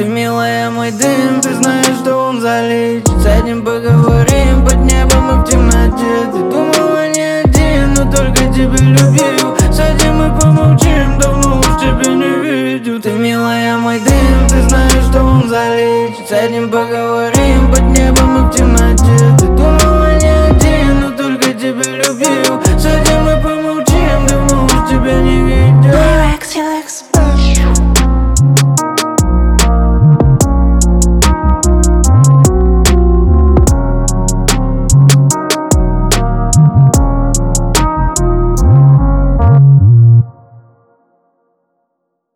Ты, милая, мой дым, ты знаешь, что он залечит. Сядем, поговорим под небом и в темноте. Ты думала, не один, но только тебя любил. Сядем и помолчим, давно